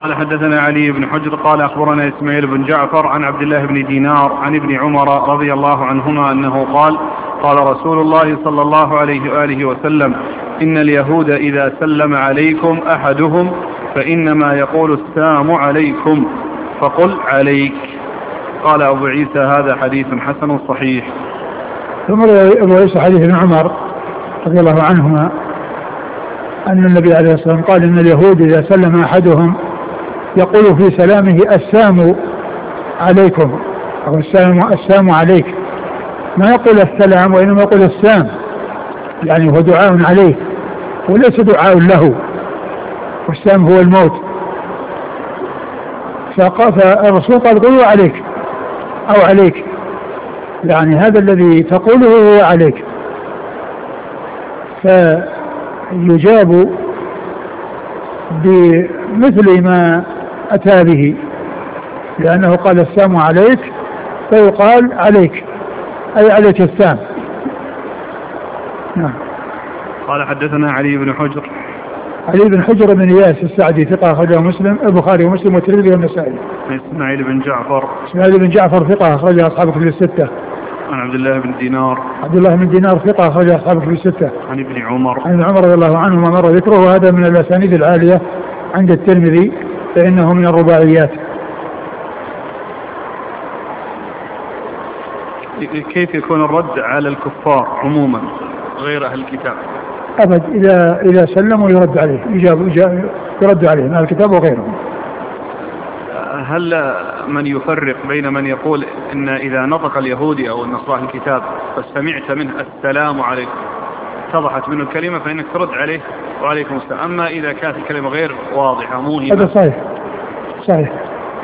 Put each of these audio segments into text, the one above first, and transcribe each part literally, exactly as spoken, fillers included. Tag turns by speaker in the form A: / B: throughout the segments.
A: قال حدثنا علي بن حجر قال أخبرنا إسماعيل بن جعفر عن عبد الله بن دينار عن ابن عمر رضي الله عنهما أنه قال قال رسول الله صلى الله عليه وآله وسلم: إن اليهود إذا سلم عليكم أحدهم فإنما يقول السلام عليكم فقل عليك. قال أبو عيسى: هذا حديث حسن صحيح.
B: ثم أبو عيسى حديث ابن عمر رضي الله عنهما أن النبي عليه الصلاة والسلام قال: إن اليهود إذا سلم أحدهم يقول في سلامه السلام عليكم أو السلام, السلام عليك، ما يقول السلام وإنما يقول السلام، يعني هو دعاء عليه وليس دعاء له، والسلام هو الموت. فالرسول قال: قولوا عليك أو عليك، يعني هذا الذي تقوله هو عليك. فيجاب بمثل ما أتى به، لأنه قال السلام عليك فيقال عليك أي عليك السلام. نعم.
A: قال حدثنا علي بن حجر
B: علي بن حجر بن إياس السعدي ثقة أخرجه مسلم البخاري ومسلم والترمذي والنسائي.
A: إسماعيل بن جعفر
B: إسماعيل بن جعفر ثقة أخرجه أصحاب الكتب الستة.
A: عن عبد الله بن دينار
B: عبد الله بن دينار ثقة أخرجه أصحاب الكتب الستة.
A: عن ابن عمر
B: عن ابن عمر رضي الله عنهما مر ذكره، وهذا من الأسانيد العالية عند الترمذي فإنه من الرباعيات.
A: كيف يكون الرد على الكفار عموما غير أهل الكتاب؟
B: أبد، إذا إذا سلموا يرد عليه، يجاب يرد عليه من الكتاب وغيرهم.
A: هل من يفرق بين من يقول إن إذا نطق اليهودي أو النصراني الكتاب فاستمعت منه السلام عليكم اتضحت منه الكلمة فإنك ترد عليه وعليكم السلام، أما إذا كانت الكلمة غير واضحة موهمة؟
B: هذا صحيح صحيح.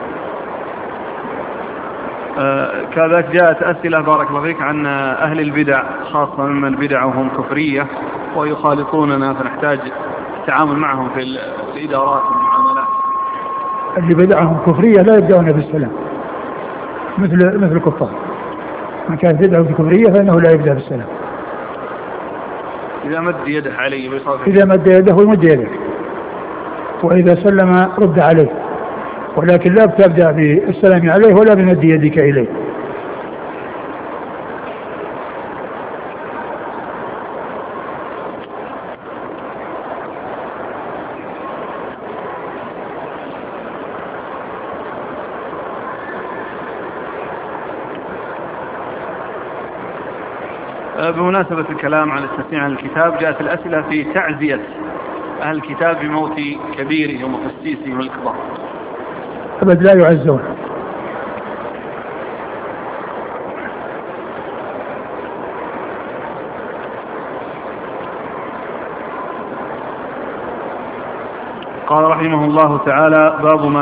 A: آه كذلك جاءت أسئلة بارك الله فيك عن أهل البدع، خاصة ممن بدعهم كفرية ويخالطوننا فنحتاج التعامل معهم في الإدارات والمعاملات.
B: اللي بدعهم كفرية لا يبدأون بالسلام مثل مثل الكفار، من كانت بدعه كفرية فإنه لا يبدأ بالسلام.
A: إذا مد يده عليه
B: إذا مد يده يمد يده، وإذا سلم رد عليه، ولكن لا تبدأ بالسلام عليه ولا بمد يدك إليه.
A: بمناسبة الكلام عن التسميع عن الكتاب، جاءت الأسئلة في تعزية أهل الكتاب بموت كبيرهم وقسيسهم الكبار.
B: أبد لا يعزون.
A: قال رحمه الله تعالى: باب ما